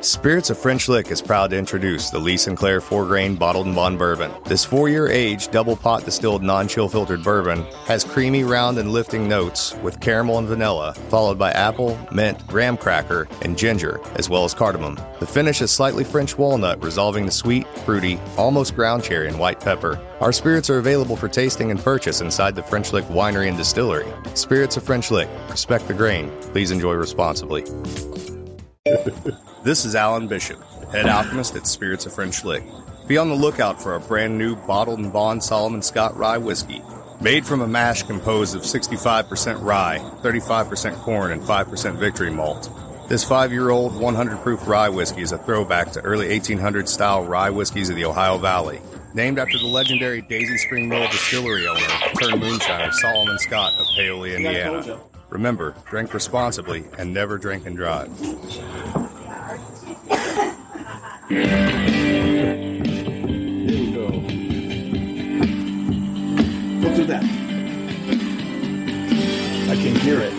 Spirits of French Lick is proud to introduce the Lee Sinclair 4-grain bottled and bond bourbon. This 4-year aged double pot distilled non-chill filtered bourbon has creamy, round, and lifting notes with caramel and vanilla, followed by apple, mint, graham cracker, and ginger, as well as cardamom. The finish is slightly French walnut, resolving the sweet, fruity, almost ground cherry and white pepper. Our spirits are available for tasting and purchase inside the French Lick Winery and Distillery. Spirits of French Lick. Respect the grain. Please enjoy responsibly. This is Alan Bishop, head alchemist at Spirits of French Lick. Be on the lookout for a brand new bottled and bond Solomon Scott rye whiskey. Made from a mash composed of 65% rye, 35% corn, and 5% victory malt. This 5-year-old 100 proof rye whiskey is a throwback to early 1800s style rye whiskeys of the Ohio Valley. Named after the legendary Daisy Spring Mill distillery owner turned moonshiner Solomon Scott of Paoli, Indiana. Remember, drink responsibly and never drink and drive. Here we go. Don't do that. I can hear it.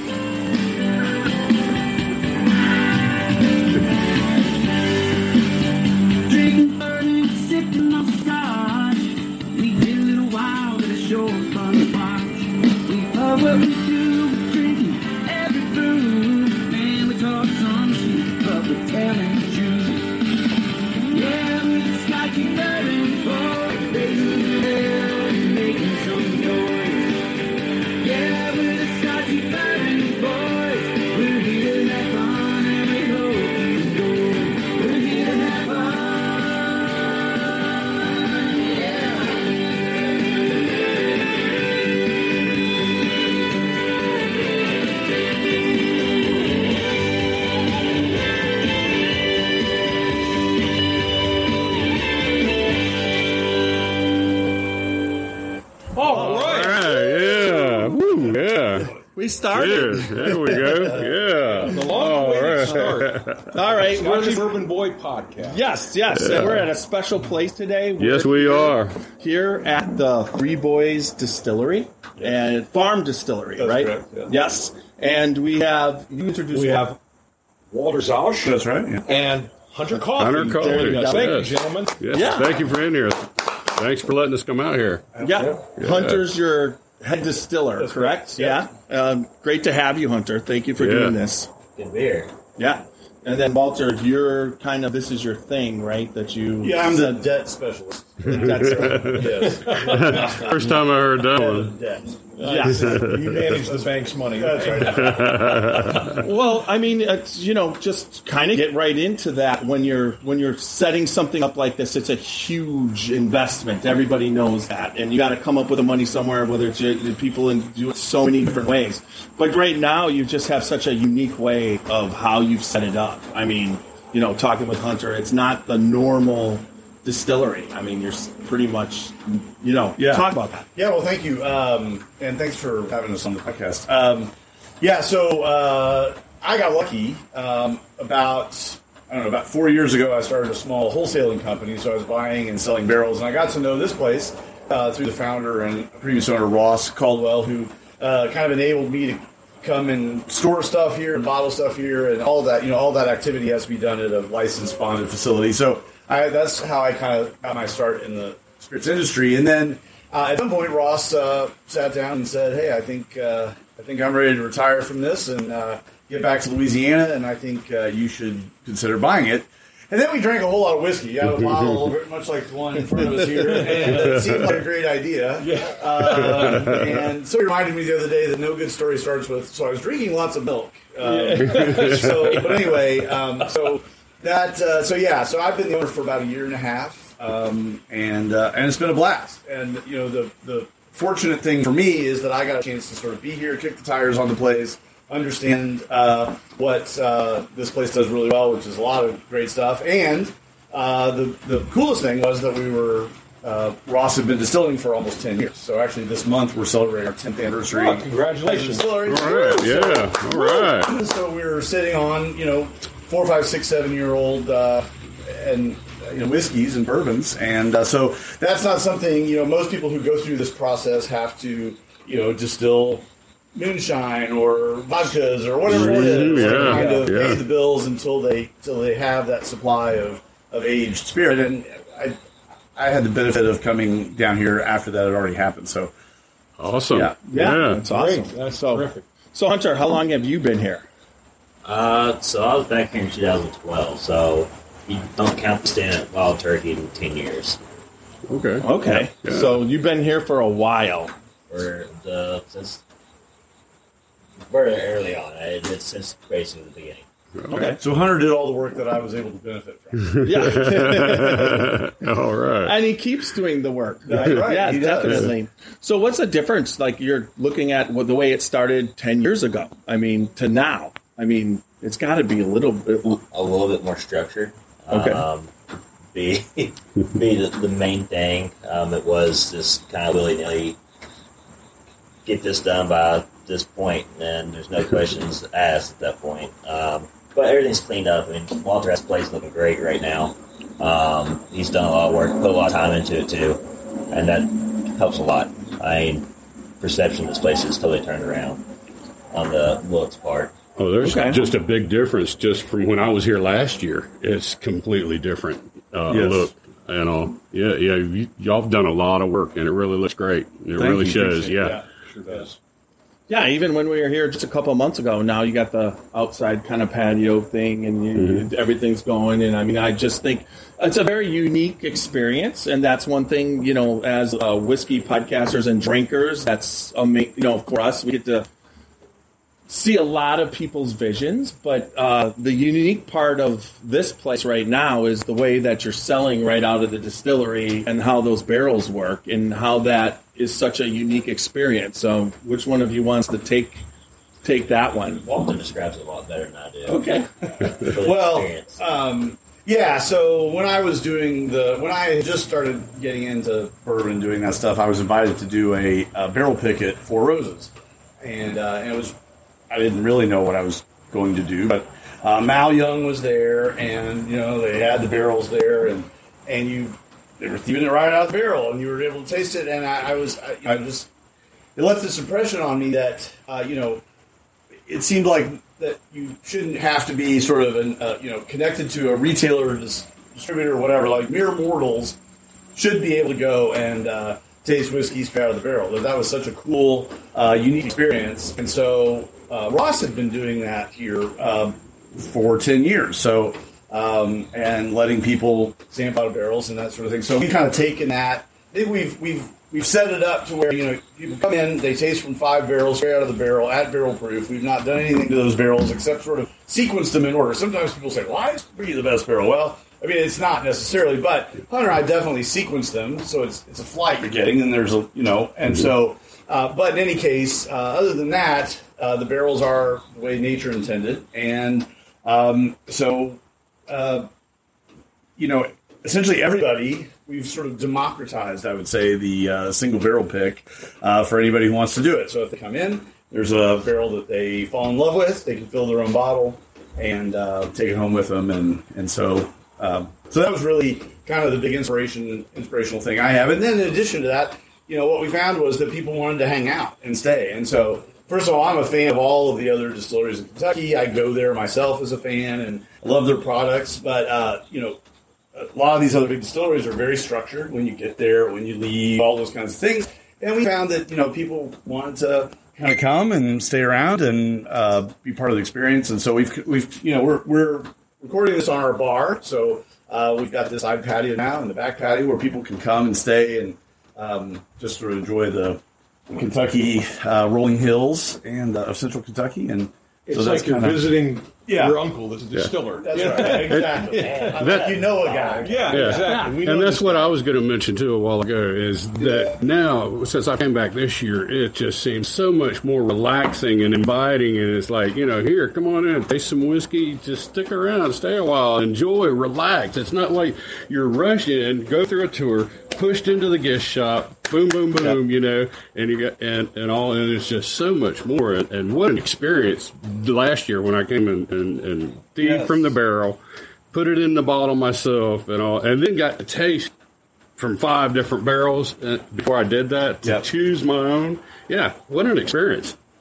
Drinking 30, sipping on scotch. We did a little while, but it's sure fun to watch. We love what we do, we're drinking every brew. And we talk some shit, but we're telling the truth. Yeah, we're the Scotchy Bourbon Boys, raising the hell and making some noise. Yeah, we're the Scotchy Bourbon Boys. We're here to have fun and we hope you enjoy. We're here to have fun. We started. There we go. Yeah. The long way start. All right. Scotchy Bourbon Boy podcast. Yes. And we're at a special place today. Yes, we are. Here at the Three Boys Distillery and Farm Distillery, That's right? correct, yeah. Yes. And we have, you introduced We have Walter Zausch. That's right. Yeah. And Hunter Coffee. Hunter Coffee. There you go. Thank you, Yes. gentlemen. Yes. Yeah. Thank you for being here. Thanks for letting us come out here. Yeah. Hunter's your head distiller, correct? Yeah. Great to have you, Hunter. Thank you for doing this. Good beer. Yeah. And then, Walter, you're kind of, this is your thing, right? That you... Yeah, I'm the debt specialist. That's right. Yes. First time I heard that one. Debt. Yes. You manage the bank's money. That's right. Well, I mean, it's, just kind of get right into that. When you're setting something up like this, it's a huge investment. Everybody knows that, and you got to come up with the money somewhere. Whether it's your people and do it so many different ways, but right now you just have such a unique way of how you've set it up. I mean, talking with Hunter, it's not the normal distillery. I mean, you're pretty much, talk about that. Yeah, well, thank you. And thanks for having us on the podcast. So I got lucky. About 4 years ago, I started a small wholesaling company. So I was buying and selling barrels. And I got to know this place through the founder and previous owner, Ross Caldwell, who kind of enabled me to come and store stuff here and bottle stuff here. And all that, all that activity has to be done at a licensed bonded facility. So that's how I kind of got my start in the spirits industry. And then at some point, Ross sat down and said, "Hey, I think I'm ready to retire from this and get back to Louisiana, and I think you should consider buying it." And then we drank a whole lot of whiskey out of a bottle, very much like the one in front of us here, and it seemed like a great idea. And so he reminded me the other day that no good story starts with, so I was drinking lots of milk. So I've been the owner for about a year and a half, and it's been a blast. And the fortunate thing for me is that I got a chance to sort of be here, kick the tires on the place, understand what this place does really well, which is a lot of great stuff. And the coolest thing was that we were Ross had been distilling for almost 10 years. So actually this month we're celebrating our 10th anniversary. Oh, congratulations. All right, yeah, all right. So we were sitting on, 4, 5, 6, 7-year-old and whiskeys and bourbons. And so that's not something, most people who go through this process have to, distill moonshine or vodkas or whatever it is, Yeah, to kind of yeah. pay the bills until they have that supply of aged spirit. And I had the benefit of coming down here after that had already happened. So Awesome. Yeah. That's awesome. Great. That's so terrific. So Hunter, how long have you been here? So I was back here in 2012, so you don't count the stand at Wild Turkey in 10 years. Okay. Okay, Yeah. so you've been here for a while. Since very early on. It's since basically the beginning. Okay. So Hunter did all the work that I was able to benefit from. Yeah. All right. And he keeps doing the work. Right, right. Yeah, He does. definitely. So what's the difference? Like you're looking at the way it started 10 years ago. I mean, to now. I mean, it's got to be a little bit. A little bit more structured. Okay. Be the main thing. It was just kind of willy-nilly get this done by this point, and there's no questions asked at that point. But everything's cleaned up. I mean, Walter has place looking great right now. He's done a lot of work, put a lot of time into it too, and that helps a lot. I mean, perception of this place is totally turned around on the looks part. Oh, there's Okay. just a big difference just from when I was here last year. It's completely different Yes. look and all. Yeah, y'all have done a lot of work, and it really looks great. It really you. shows. Appreciate Yeah. Sure does. Yeah, even when we were here just a couple of months ago, now you got the outside kind of patio thing and everything's going. And I mean, I just think it's a very unique experience. And that's one thing, as whiskey podcasters and drinkers, that's, for us, we get to see a lot of people's visions. But the unique part of this place right now is the way that you're selling right out of the distillery and how those barrels work and how that is such a unique experience. So which one of you wants to take that one? Walter describes it a lot better than I do. Okay. For the Well, experience. yeah. So when I was when I had just started getting into bourbon and doing that stuff, I was invited to do a barrel pick at Four Roses, and it was I didn't really know what I was going to do, but Mal Young was there, and they had the barrels there, and they were thieving it right out of the barrel, and you were able to taste it, and I just it left this impression on me that it seemed like that you shouldn't have to be sort of connected to a retailer or distributor or whatever. Like mere mortals should be able to go and taste whiskey straight out of the barrel. That was such a cool, unique experience. And so Ross had been doing that here for 10 years. So and letting people sample out of barrels and that sort of thing. So we've kind of taken that. I think we've set it up to where people come in, they taste from 5 barrels straight out of the barrel at barrel proof. We've not done anything to those barrels except sort of sequence them in order. Sometimes people say, "Why is Bree the best barrel?" Well, I mean, it's not necessarily, but Hunter and I definitely sequence them, so it's a flight you're getting, and there's and so. But in any case, other than that, the barrels are the way nature intended, and essentially everybody, we've sort of democratized, I would say, the single barrel pick for anybody who wants to do it. So if they come in, there's a barrel that they fall in love with, they can fill their own bottle and take it home with them, and so that was really kind of the big inspirational thing I have. And then in addition to that, what we found was that people wanted to hang out and stay. And so, first of all, I'm a fan of all of the other distilleries in Kentucky. I go there myself as a fan and I love their products. But, a lot of these other big distilleries are very structured when you get there, when you leave, all those kinds of things. And we found that, people wanted to kind of come and stay around and be part of the experience. And so we're recording this on our bar. So we've got this side patio now and the back patio where people can come and stay and just sort of enjoy the Kentucky rolling hills and of central Kentucky. And It's so that's like you're kinda- visiting Yeah. your uncle that's a distiller. That's right, exactly. You know a guy. Yeah, Yeah. exactly. We know And that's this what guy. I was going to mention too a while ago is that now, since I came back this year, it just seems so much more relaxing and inviting. And it's like, here, come on in, taste some whiskey, just stick around, stay a while, enjoy, relax. It's not like you're rushing in, go through a tour, pushed into the gift shop, boom, boom, boom, and you got, and all, and it's just so much more. And what an experience last year when I came and thieved from the barrel, put it in the bottle myself and all, and then got to taste from 5 different barrels before I did that to choose my own. Yeah, what an experience.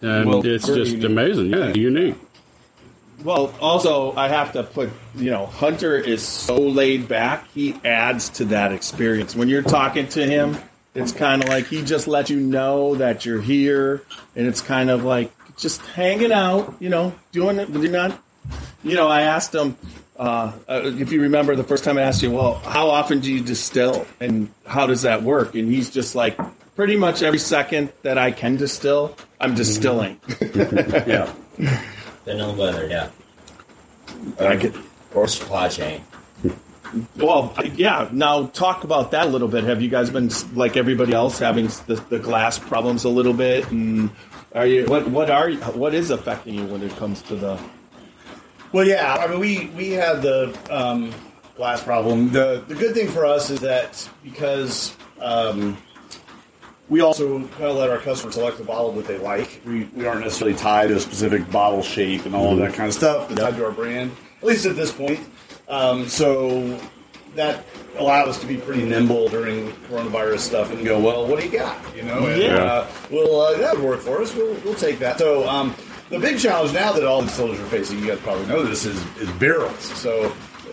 And Well, it's very just unique. amazing. Yeah, unique. Well, also, I have to put, Hunter is so laid back, he adds to that experience. When you're talking to him, it's kind of like he just lets you know that you're here, and it's kind of like just hanging out, doing it. You're not, I asked him, if you remember the first time I asked you, well, how often do you distill, and how does that work? And he's just like, pretty much every second that I can distill, I'm distilling. Yeah. Depending on the weather, yeah. I could, Or supply chain. well, yeah. Now talk about that a little bit. Have you guys been like everybody else having the glass problems a little bit? And are you what is affecting you when it comes to the? Well, yeah. I mean, we had the glass problem. The good thing for us is that because we also kind of let our customers select the bottle that they like. We aren't necessarily tied to a specific bottle shape and all of that kind of stuff. It's tied to our brand, at least at this point. So that allowed us to be pretty nimble during coronavirus stuff and go, well, what do you got? And, Yeah. that would work for us. We'll take that. So the big challenge now that all distillers are facing, you guys probably know this, is barrels. So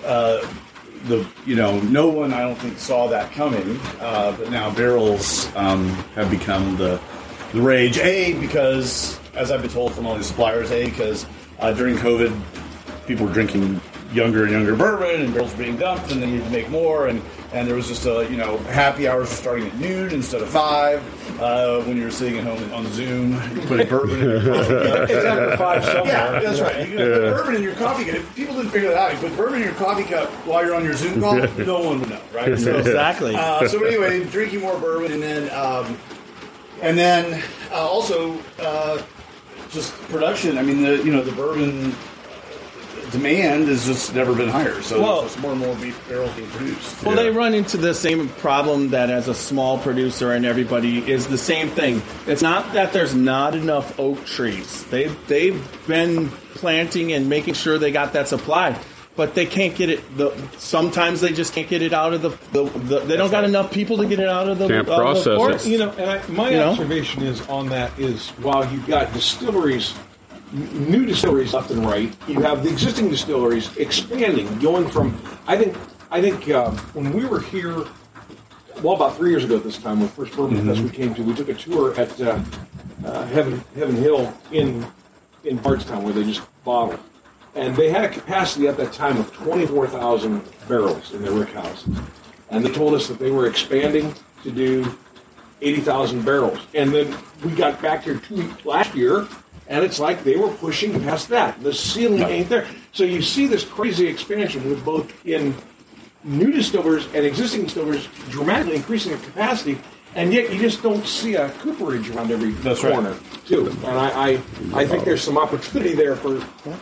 no one, I don't think, saw that coming, but now barrels have become the rage. Because, as I've been told from all these suppliers, because during COVID, people were drinking younger and younger bourbon, and barrels were being dumped, and they needed to make more, and there was just happy hours were starting at noon instead of 5 when you were sitting at home on Zoom putting bourbon in your coffee. It's after 5 somewhere. Yeah, that's right. You can put bourbon in your coffee cup. If people didn't figure that out, you put bourbon in your coffee cup while you're on your Zoom call, no one would know, right? So, Exactly. so anyway, drinking more bourbon, and then also just production. I mean, the bourbon demand has just never been higher. So Well- there's more and more barrels being produced. Well, they run into the same problem that as a small producer and everybody is the same thing. It's not that there's not enough oak trees. They've been planting and making sure they got that supply, but they can't get it. Sometimes they just can't get it out of the they don't got enough people to get it out of the Can't out of process the it. forest. My observation is on that is while you've got distilleries, new distilleries left and right, you have the existing distilleries expanding, going from. I think when we were here, well, about 3 years ago at this time, when first Bourbon Fest we came to, we took a tour at Heaven Hill in Bardstown where they just bottled, and they had a capacity at that time of 24,000 barrels in their rick house, and they told us that they were expanding to do 80,000 barrels, and then we got back here last year. And it's like they were pushing past that. The ceiling ain't there. So you see this crazy expansion with both in new distillers and existing distillers dramatically increasing their capacity, and yet you just don't see a cooperage around every corner, too. And I think there's some opportunity there for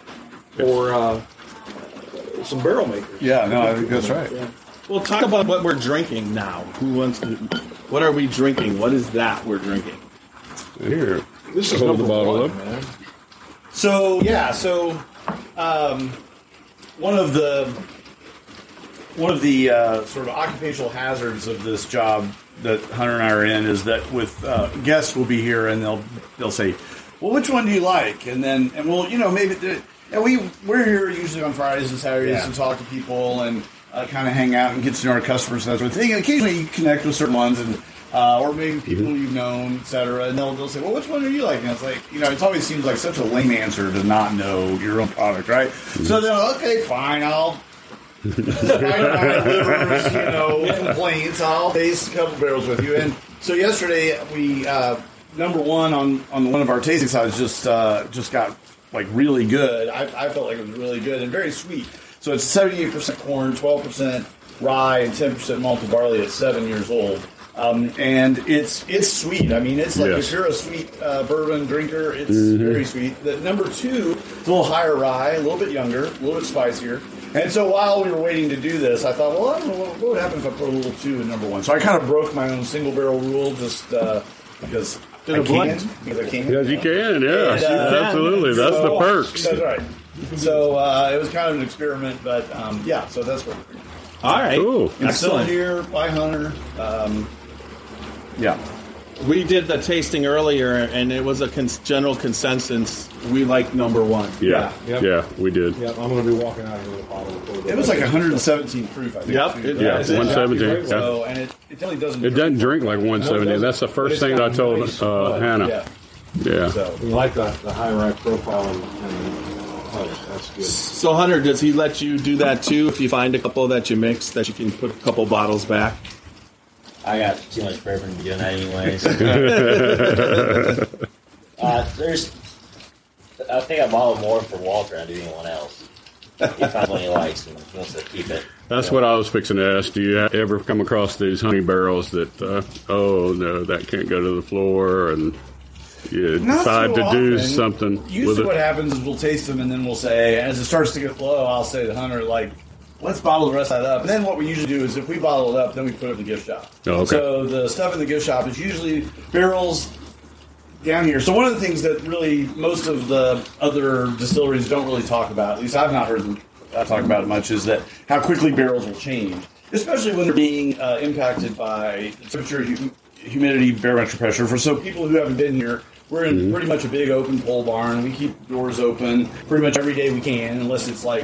some barrel makers. Yeah, no, I think that's right. Yeah. Well, talk about what we're drinking now. Who wants to? What are we drinking? What is that we're drinking? Here, This is hold the number bottle one, up. man. So one of the sort of occupational hazards of this job that Hunter and I are in is that with guests will be here and they'll say, well, which one do you like? And we'll maybe and we're here usually on Fridays and Saturdays to talk to people and kind of hang out and get to know our customers and that sort of thing. And occasionally you connect with certain ones and. Or maybe people you've known, et cetera, and they'll say, well, which one are you like? And it's like, it always seems like such a lame answer to not know your own product, right? So then, okay, fine, I'll despite my liver's, complaints, I'll taste a couple barrels with you. And so yesterday, we, number one on one of our tasting sides just got, like, really good. I felt like it was really good and very sweet. So it's 78% corn, 12% rye, and 10% malted barley at 7 years old. And it's sweet. I mean, it's like if you're a sweet bourbon drinker, it's very sweet. The number two, it's a little higher rye, a little bit younger, a little bit spicier. And so while we were waiting to do this, I thought, well, I don't know what would happen if I put a little 2 in number 1. So I kind of broke my own single barrel rule just because I can. Yes, you can. Yeah, And, absolutely. That's the perks. That's right. So it was kind of an experiment, but so that's what we're doing. All right. Cool. It's still Excellent. here by Hunter. Yeah. We did the tasting earlier, and it was a general consensus. We like number one. Yeah, Yep. yeah, we did. Yep, I'm going to be walking out here with a bottle. It was like 117 proof, I think. Yep, too. it- Yeah, it's 117. Yeah. So, and it really doesn't. It doesn't drink like 170. That's the first It's thing got I told nice Hannah. Yeah. Yeah. So, We like the high rack profile, and that's good. So, Hunter, does he let you do that too? If you find a couple that you mix, that you can put a couple bottles back? I got too much bourbon to be doing that anyways. I think I bottled more for Walter than I do anyone else. He finds one he likes and he wants to keep it. That's what I was fixing to ask. Do you ever come across these honey barrels that, oh no, that can't go to the floor, and you Not decide so to do often. something with Usually, what it? happens is we'll taste them, and then we'll say, as it starts to get low, I'll say to Hunter, like, let's bottle the rest of that up. And then what we usually do is, if we bottle it up, then we put it in the gift shop. Oh, okay. So the stuff in the gift shop is usually barrels down here. So one of the things that really most of the other distilleries don't really talk about, at least I've not heard them talk about it much, is that how quickly barrels will change, especially when they're being impacted by temperature, humidity, barometric pressure. So people who haven't been here, we're in pretty much a big open pole barn. We keep doors open pretty much every day we can, unless it's like,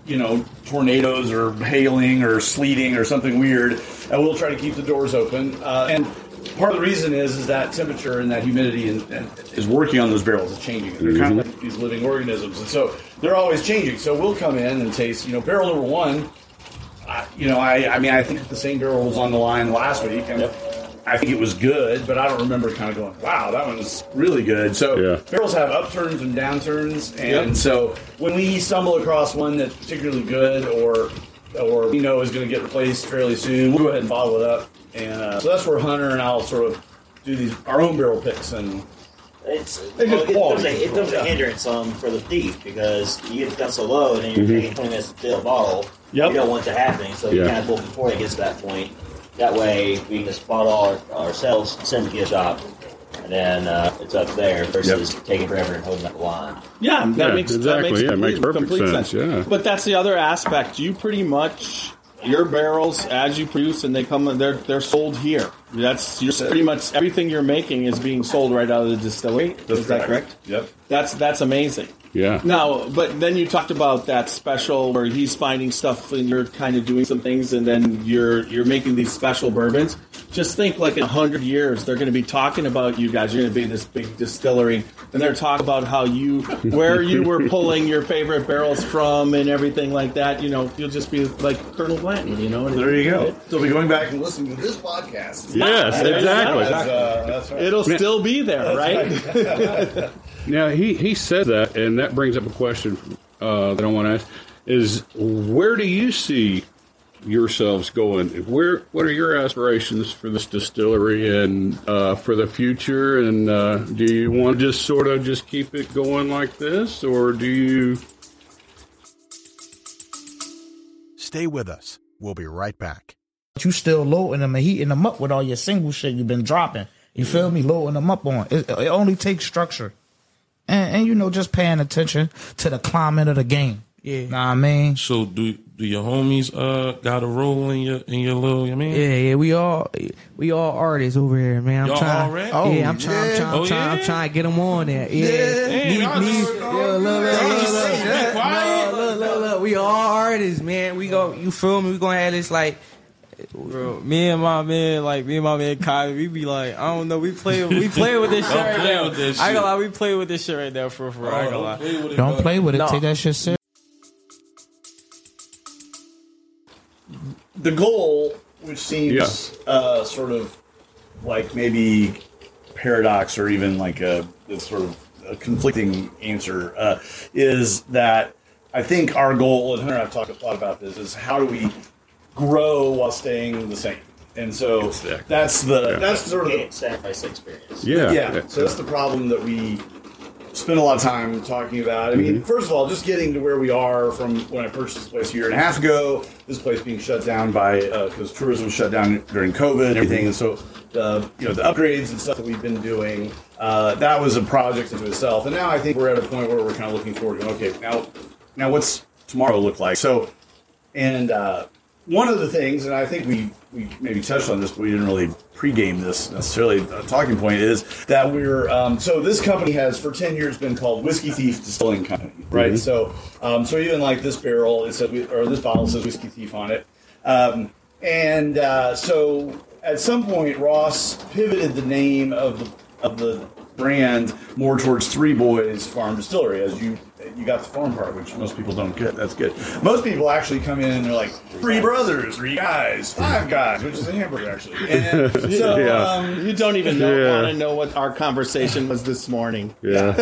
tornadoes or hailing or sleeting or something weird. And we'll try to keep the doors open. And part of the reason is that temperature and that humidity and is working on those barrels. It's changing. They're kind of like these living organisms. And so they're always changing. So we'll come in and taste, barrel number one. I think the same barrel was on the line last week. And I think it was good, but I don't remember kind of going, wow, that one's really good. So barrels have upturns and downturns. And so when we stumble across one that's particularly good or we know is going to get replaced fairly soon, we'll go ahead and bottle it up. And so that's where Hunter and I'll sort of do our own barrel picks. And It quality. becomes a hindrance for the thief because you get it done so low and then you're taking 20 minutes to fill a bottle. Yep. You don't want that happening, so you kind of pull before it gets to that point. That way we can just bottle ourselves, send it to the gift shop, and then it's up there versus taking forever and holding up the line. Yeah, that makes perfect complete sense. Yeah. But that's the other aspect. You pretty much your barrels as you produce and they're sold here. That's pretty much everything you're making is being sold right out of the distillery. Is that correct? Yep. That's amazing. Yeah. Now, but then you talked about that special where he's finding stuff and you're kind of doing some things, and then you're making these special bourbons. Just think, like in 100 years, they're going to be talking about you guys. You're going to be this big distillery, and they're talking about where you were pulling your favorite barrels from and everything like that. You'll just be like Colonel Blanton. There you go. They'll be going back and listening to this podcast. Yes, exactly. That's right. It'll still be there, right? Now, he said that, and that brings up a question that I want to ask, is where do you see yourselves going? What are your aspirations for this distillery and for the future? And do you want to just sort of just keep it going like this, or do you... Stay with us. We'll be right back. You still loading them and heating them up with all your single shit you've been dropping. You feel me? Loading them up on. It only takes structure. And just paying attention to the climate of the game. Yeah. Know what I mean? So do your homies got a role in your little, Yeah, we all artists over here, man. Y'all already? I'm trying to get them on there. Yeah. Look, we all artists, man. You feel me? We gonna have this like, bro, me and my man Kai, we be like, I don't know, we play with this shit right now. I ain't gonna lie, we play with this shit right now for I ain't gonna lie. Don't play with it. No. Take that shit serious. The goal, which seems sort of like maybe paradox or even like a sort of a conflicting answer, is that I think our goal, and Hunter and I've talked a lot about this, is how do we grow while staying the same? And so that's sort of the sacrifice experience. Yeah. So that's the problem that we spend a lot of time talking about. I mean, first of all, just getting to where we are from when I purchased this place a year and a half ago, this place being shut down because tourism was shut down during COVID and everything. And so the upgrades and stuff that we've been doing, that was a project into itself. And now I think we're at a point where we're kind of looking forward to, okay, now what's tomorrow look like? So, and one of the things, and I think we maybe touched on this, but we didn't really pregame this necessarily. A talking point is that we're so this company has for 10 years been called Whiskey Thief Distilling Company, right? So even like this barrel, it said or this bottle says Whiskey Thief on it, so at some point Ross pivoted the name of the brand more towards Three Boys Farm Distillery, as you got the farm part, which most people don't get. That's good. Most people actually come in and they're like, three brothers, three guys, five guys, which is a hamburger actually. And so you don't even want to know what our conversation was this morning. Yeah.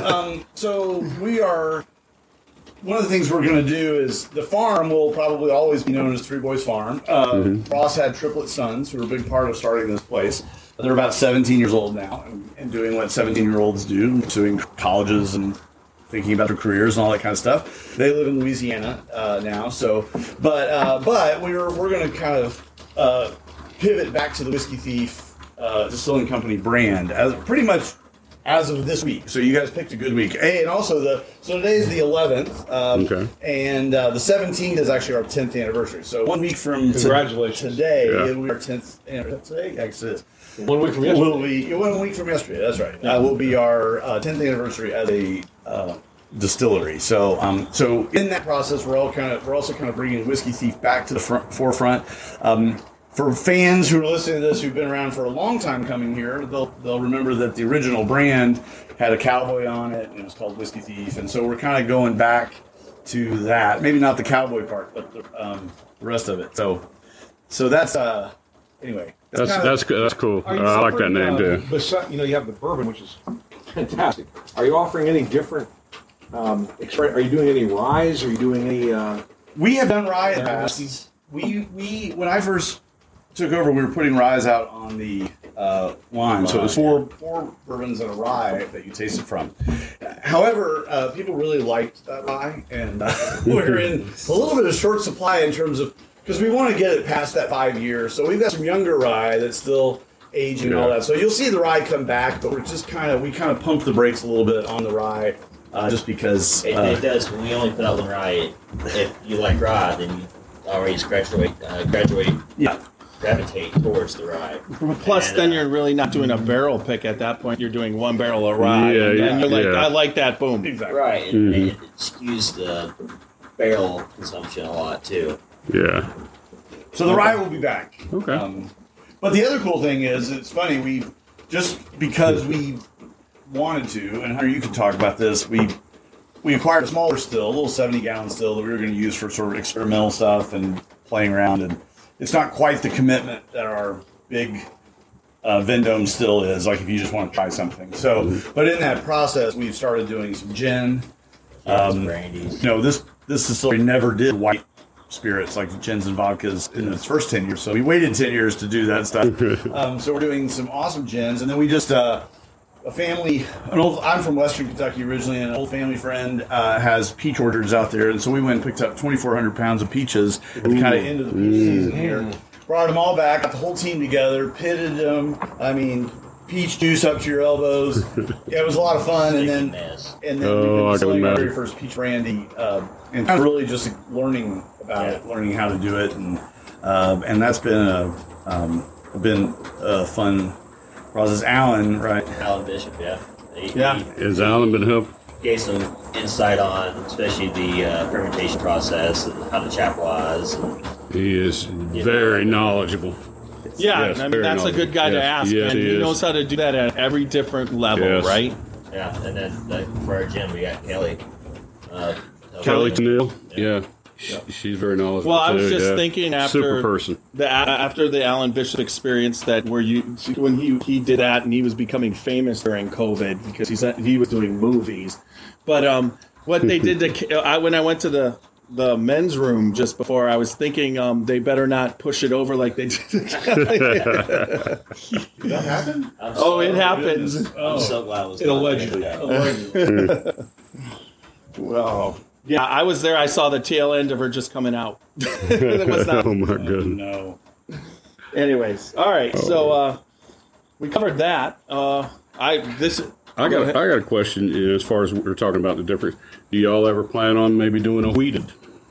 So we are. One of the things we're going to do is the farm will probably always be known as Three Boys Farm. Ross had triplet sons who were a big part of starting this place. They're about 17 years old now and doing what 17-year-olds do, pursuing colleges and thinking about their careers and all that kind of stuff. They live in Louisiana now, so but we're going to kind of pivot back to the Whiskey Thief Distilling Company brand as pretty much as of this week. So you guys picked a good week. Hey, and also today is the 11th, and the 17th is actually our 10th anniversary. So 1 week from congratulations today, it'll be our 10th anniversary. Today, actually, it is. 1 week from yesterday. Will be 1 week from yesterday. That's right. Will be our 10th anniversary as a distillery. So in that process, we're also kind of bringing Whiskey Thief back to the forefront. For fans who are listening to this who've been around for a long time coming here, they'll remember that the original brand had a cowboy on it, and it was called Whiskey Thief. And so we're kind of going back to that. Maybe not the cowboy part, but the rest of it. So that's anyway. That's cool. I like that name too. Besides, you have the bourbon, which is fantastic. Are you offering any different? Are you doing any ryes? Are you doing any? We have done rye in the past. We when I first took over, we were putting ryes out on the line. So it was four bourbons and a rye that you tasted from. However, people really liked that rye, and we're in a little bit of short supply in terms of. Because we want to get it past that 5 years. So we've got some younger rye that's still aging and all that. So you'll see the rye come back, but we kind of pump the brakes a little bit on the rye just because... It does. When we only put out one rye, if you like rye, then you always graduate gravitate towards the rye. Plus, then you're really not doing a barrel pick at that point. You're doing one barrel of rye. And you're like, I like that, boom. Exactly. Right. And it skews the barrel consumption a lot, too. Yeah. So the rye will be back. Okay. But the other cool thing is, it's funny, we just because we wanted to, and Hunter, you could talk about this, we acquired a smaller still, a little 70-gallon still that we were going to use for sort of experimental stuff and playing around. And it's not quite the commitment that our big Vendome still is, like if you just want to try something. So, but in that process, we've started doing some gin. Brandies. This distillery never did white spirits like gins and vodkas in its first 10 years. So we waited 10 years to do that stuff. So we're doing some awesome gins. And then we just, I'm from Western Kentucky originally, and an old family friend has peach orchards out there. And so we went and picked up 2,400 pounds of peaches at the kind of end of the peach season here. Brought them all back, got the whole team together, pitted them. I mean, peach juice up to your elbows. Yeah, it was a lot of fun. And then we've been selling our very first peach brandy, and kind of really just learning about it, learning how to do it, and that's been a fun process. Alan, right? Alan Bishop, yeah. Has Alan been helping? Gave some insight on, especially the fermentation process and how the chap was. He is very knowledgeable. Yeah, Yes, I mean, that's a good guy to ask, Yes, and he he is. knows how to do that at every different level, right? Yeah, and then for our gym, we got Kelly. Kelly Tennille? Yeah. She's very knowledgeable. Well, I was too, just thinking super person. after the Alan Bishop experience when he did that and he was becoming famous during COVID because he was doing movies, but what they did when I went to the men's room just before, I was thinking they better not push it over like they did. That happened? It happens. I'm so glad it was allegedly. Well. Yeah, I was there. I saw the tail end of her just coming out. It was not. Oh my goodness! No. Anyways, all right. So we covered that. I got a question. As far as we're talking about the difference, do y'all ever plan on maybe doing a wheated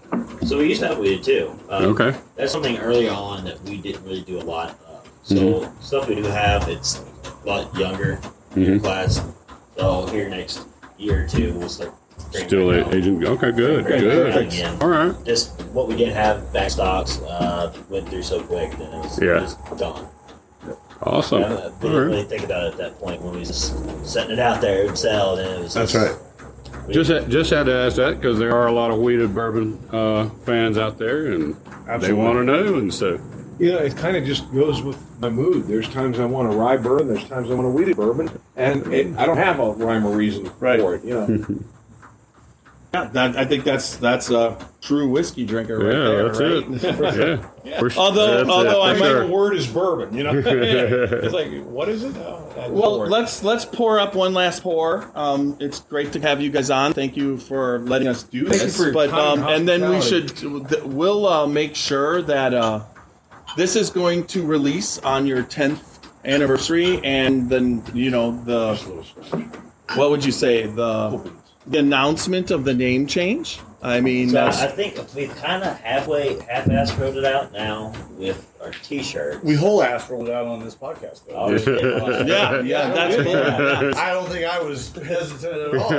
So we used to have weeded too. Okay. That's something early on that we didn't really do a lot of. So stuff we do have, it's a lot younger class. So here next year or two, we'll start. Still agent. Okay, good. Good. All right. Just what we didn't have back stocks went through so quick, then it was gone. Awesome. We didn't really think about it at that point when we was just setting it out there and sell. And it was That's right. Just had to ask that because there are a lot of weeded bourbon fans out there, and they want to know, and so. You know, it kind of just goes with my mood. There's times I want a rye bourbon, there's times I want a weeded bourbon, and I don't have a rhyme or reason for it, you know. Yeah, I think that's a true whiskey drinker right there, that's right? Yeah. Although I might the word is bourbon, you know. It's like, what is it? Well, let's pour up one last pour. It's great to have you guys on. Thank you for letting us do this. And then we'll make sure that this is going to release on your 10th anniversary, and then what would you say, the announcement of the name change? I mean, so I think we've kind of half-ass rolled it out now with our T-shirts. We whole ass rolled it out on this podcast, though. Oh, yeah, that's cool. I don't think I was hesitant at all.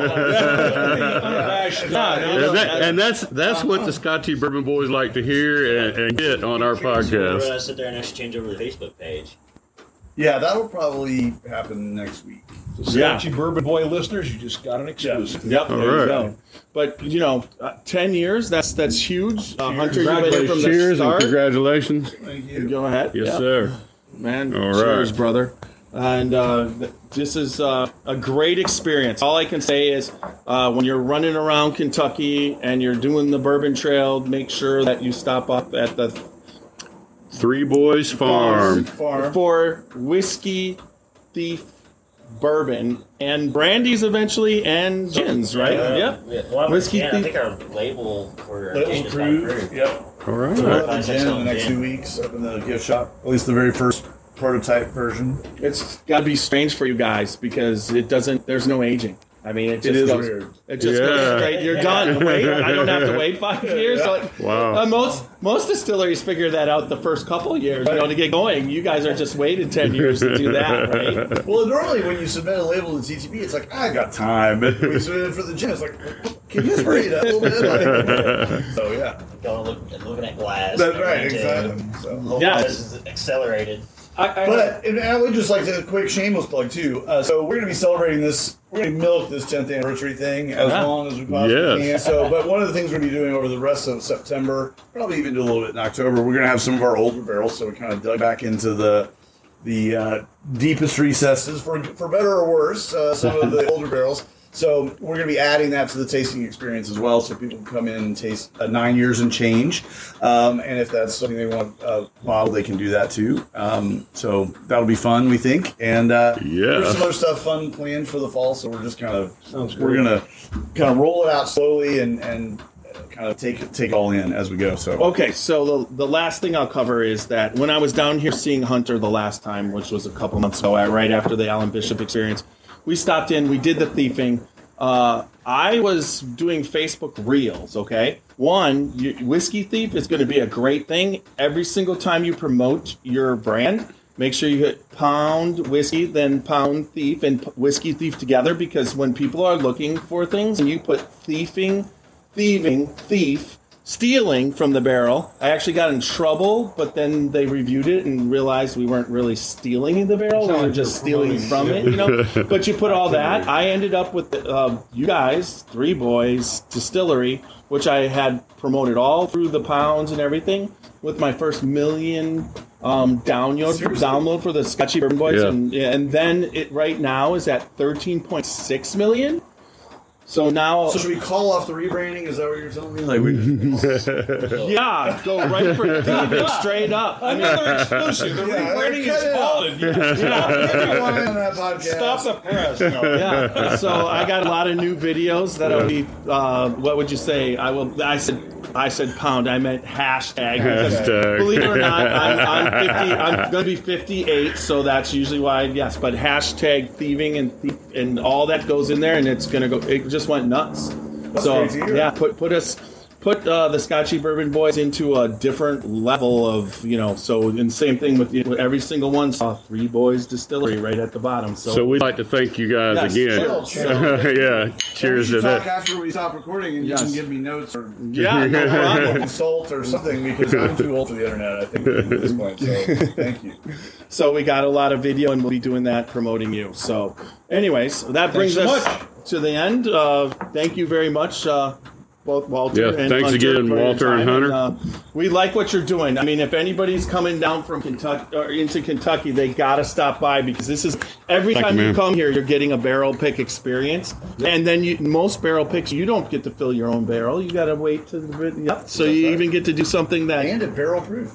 And that's what the Scott T. Bourbon Boys like to hear and get on our podcast. We're going to sit there and exchange over the Facebook page. Yeah, that'll probably happen next week. So Scotchy Bourbon Boy listeners, you just got an exclusive. Yep, there you go. But 10 years, that's huge. Hunter, you made it from the Cheers start. and congratulations. Thank you. Go ahead. Yes, sir. Man, All cheers, right. brother. And this is a great experience. All I can say is when you're running around Kentucky and you're doing the Bourbon Trail, make sure that you stop up at the Three Boys Farm. for Whiskey Thief Bourbon and brandies eventually, and gins, right? Yep. Well, Whiskey I Thief. think our label for our Label's gin is approved. not approved. Yep. All right. We'll have the gin in the next 2 weeks up in the gift shop. At least the very first prototype version. It's got to be strange for you guys because there's no aging. I mean, it just goes. Weird. It just goes straight. You're done. Wait, I don't have to wait 5 years. Wow. Most distilleries figure that out the first couple of years, to get going. You guys are just waiting 10 years to do that, right? Well, normally when you submit a label to TTB, it's like, I got time. But when you submit it for the gin, it's like, can you hurry it up a little bit? So, yeah. Looking at glass. That's right, exactly. So. Hopefully this is accelerated. And I would just like to quick shameless plug too. So we're going to be celebrating this. We're going to milk this 10th anniversary thing as long as we possibly can. So, but one of the things we're going to be doing over the rest of September, probably even do a little bit in October, we're going to have some of our older barrels. So we kind of dug back into the deepest recesses, for better or worse, some of the older barrels. So we're going to be adding that to the tasting experience as well, so people can come in and taste 9 years and change. And if that's something they want bottle, they can do that too. So that'll be fun, we think. And there's some other stuff fun planned for the fall. So we're just we're going to kind of roll it out slowly and kind of take it all in as we go. So okay, so the last thing I'll cover is that when I was down here seeing Hunter the last time, which was a couple months ago, right after the Alan Bishop experience. We stopped in, we did the thiefing. I was doing Facebook Reels, okay? One, Whiskey Thief is going to be a great thing. Every single time you promote your brand, make sure you hit Pound Whiskey, then Pound Thief, and Whiskey Thief together, because when people are looking for things and you put thieving, thief, stealing from the barrel. I actually got in trouble, but then they reviewed it and realized we weren't really stealing the barrel. We were just stealing from it, But you put all that. I ended up with you guys, Three Boys Distillery, which I had promoted all through the pounds and everything, with my first million download for the Scotchy Bourbon Boys. Yeah. And then it right now is at 13.6 million. So now, should we call off the rebranding? Is that what you're telling me? Yeah, go right for thieving straight up. Another exclusive. The rebranding is fallen. Stop the press. No. Yeah. So I got a lot of new videos that'll be. What would you say? I said pound. I meant hashtag. Hashtag. Believe it or not, I'm 50. I'm going to be 58, so that's usually why. Yes, but hashtag thieving and all that goes in there, and it's going to go. It just went nuts. That's great to hear. Yeah, put us put the Scotchy Bourbon Boys into a different level of, so and same thing with every single one. Saw Three Boys Distillery right at the bottom. So we'd like to thank you guys again. Yeah, cheers to talk that. after we stop recording, and you can give me notes or no problem. consult or something, because I'm too old for the internet, I think, at this point. So thank you. So we got a lot of video, and we'll be doing that, promoting you. So anyways, that brings us to the end. Thank you very much, both Walter and thanks Hunter, again, Walter and Hunter. We like what you're doing. I mean, if anybody's coming down from Kentucky or into Kentucky, they got to stop by, because this is every time you come here, you're getting a barrel pick experience. And then most barrel picks, you don't get to fill your own barrel. You got to wait to so you even get to do something that and a barrel proof.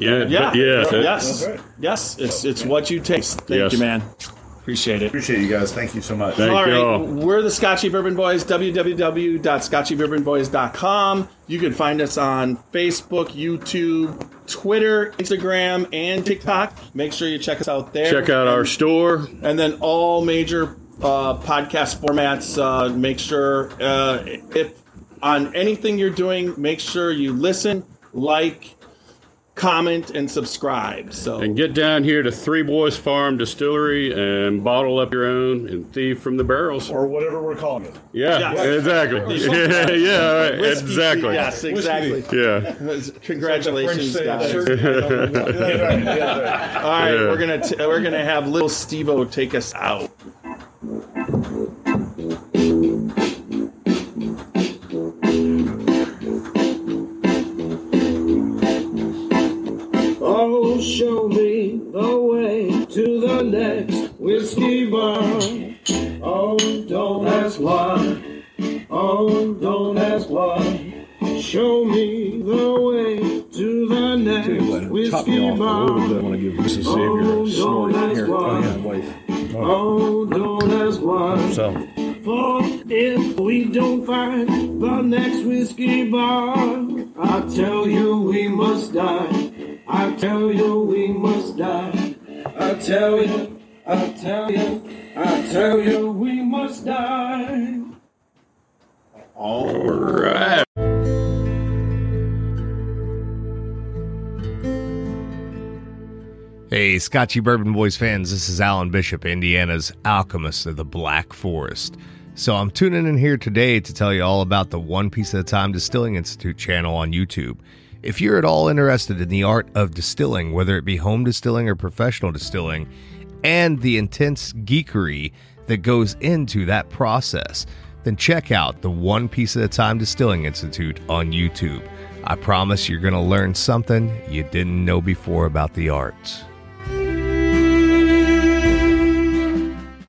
Yes. It's what you taste. Thank you, man. Appreciate it. Appreciate you guys. Thank you so much. All right. We're the Scotchy Bourbon Boys, www.scotchybourbonboys.com. You can find us on Facebook, YouTube, Twitter, Instagram, and TikTok. Make sure you check us out there. Check out our store. And then all major podcast formats. Make sure, if on anything you're doing, make sure you listen, like, comment, and subscribe. And get down here to Three Boys Farm Distillery and bottle up your own and thieve from the barrels, or whatever we're calling it. Exactly. Exactly. Yes, exactly. Yeah. Congratulations, guys. All right, we're gonna have little Steve-O take us out. Oh, show me the way to the next whiskey bar. Oh, don't ask why. Oh, don't ask why. Show me the way to the next whiskey bar. I want to give Mrs. Oh, Xavier a don't snort ask here. why. Oh, yeah, wife. Oh, don't ask why. So. For if we don't find the next whiskey bar, I tell you we must die. I tell you we must die. I tell you we must die. All right. Hey, Scotchy Bourbon Boys fans, this is Alan Bishop, Indiana's alchemist of the Black Forest. So I'm tuning in here today to tell you all about the One Piece at a Time Distilling Institute channel on YouTube. If you're at all interested in the art of distilling, whether it be home distilling or professional distilling, and the intense geekery that goes into that process, then check out the One Piece at a Time Distilling Institute on YouTube. I promise you're going to learn something you didn't know before about the arts.